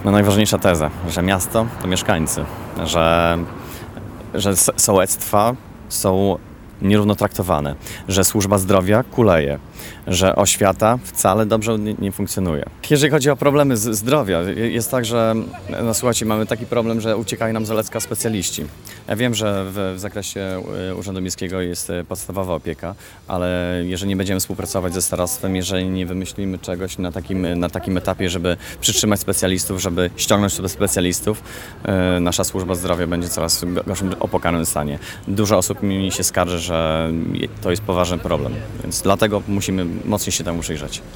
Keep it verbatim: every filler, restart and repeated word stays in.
No najważniejsza teza, że miasto to mieszkańcy, że, że s- sołectwa są nierówno traktowane, że służba zdrowia kuleje, że oświata wcale dobrze nie, nie funkcjonuje. Jeżeli chodzi o problemy z zdrowia, jest tak, że no słuchajcie, mamy taki problem, że uciekają nam z Olecka specjaliści. Ja wiem, że w, w zakresie y, Urzędu Miejskiego jest y, podstawowa opieka, ale jeżeli nie będziemy współpracować ze starostwem, jeżeli nie wymyślimy czegoś na takim, na takim etapie, żeby przytrzymać specjalistów, żeby ściągnąć sobie specjalistów, y, nasza służba zdrowia będzie coraz gorszym, opłakanym stanie. Dużo osób mi się skarży, że to jest poważny problem, więc dlatego musimy mocniej się temu przyjrzeć.